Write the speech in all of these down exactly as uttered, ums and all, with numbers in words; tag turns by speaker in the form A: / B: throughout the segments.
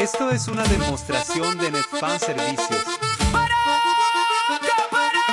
A: Esto es una demostración de Netfan Servicios.
B: ¡Para! ¡Para!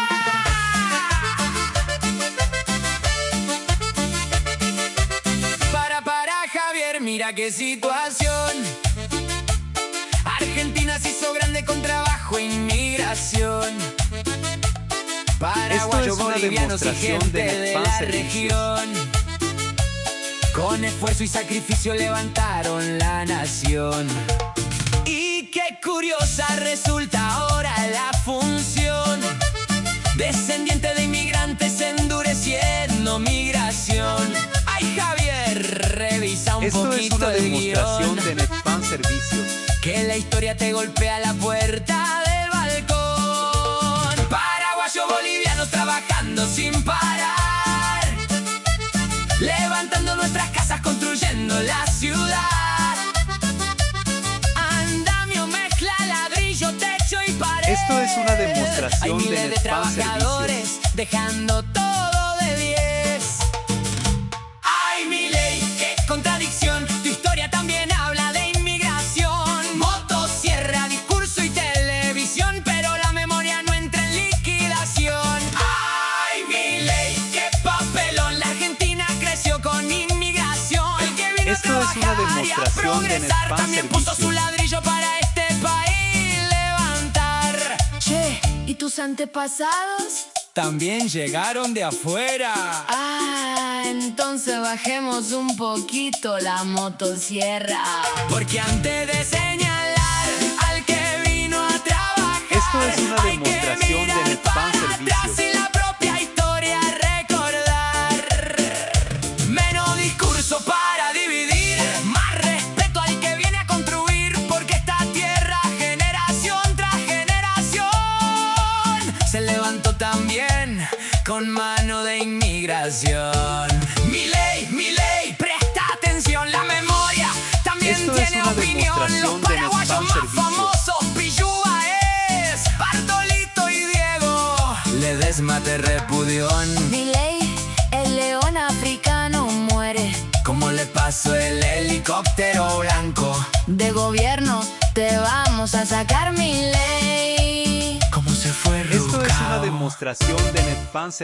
B: Para, para, Javier, mira qué situación. Argentina se hizo grande con trabajo e inmigración. Paraguayos, bolivianos y gente de, de la región, con esfuerzo y sacrificio levantaron la nación. Y qué curiosa resulta ahora la función. Descendiente de inmigrantes endureciendo migración. Ay, Javier, revisa un
A: Esto
B: poquito
A: es una
B: el
A: demostración
B: guión,
A: de Netfan Servicios.
B: que la historia te golpea la puerta del balcón. Paraguayos, bolivianos trabajando sin parar, levantando nuestras casas, construyendo la ciudad. Andamio, mezcla, ladrillo, techo y pared.
A: Esto es una
B: Hay
A: demostración de
B: miles de
A: Netfan
B: trabajadores
A: Servicios.
B: dejando todo de diez. ¡Ay, mi ley! ¡Qué contradicción! Tu historia también habla de inmigración. Motosierra, discurso y televisión, pero la memoria no entra en liquidación. ¡Ay, mi ley! ¡Qué papelón! La Argentina creció con inmigración. El que vino
A: Esto
B: a
A: es una
B: trabajar y a
A: demostración de
B: progresar
A: Netfan
B: también puso su
A: Servicios.
B: ladrillo para este país levantar. Che, ¿y tus antepasados? También llegaron de afuera.
C: Ah, entonces bajemos un poquito la motosierra.
B: Porque antes de señalar al que vino a trabajar,
A: Esto es una
B: hay que
A: demostración de
B: mirar
A: Netfan
B: para atrás
A: Servicios.
B: y la propia historia recordar. Menos discurso para dividir, más respeto al que viene a construir, porque esta tierra generación tras generación se levantó también con mano de inmigración. Mi ley, mi ley, presta atención, la memoria también
A: Esto es
B: tiene
A: una
B: opinión. Los
A: demostración de
B: paraguayos
A: Netfan
B: más
A: Servicios.
B: famosos, Pillúa es Bartolito y Diego. Ledesma te repudión.
C: Milei, el león africano muere.
B: ¿Cómo le pasó el helicóptero blanco?
C: De gobierno te vamos a sacar, Milei.
B: ¿Cómo se fue
A: Esto es una
B: Rucao?
A: demostración de Netfan Servicios.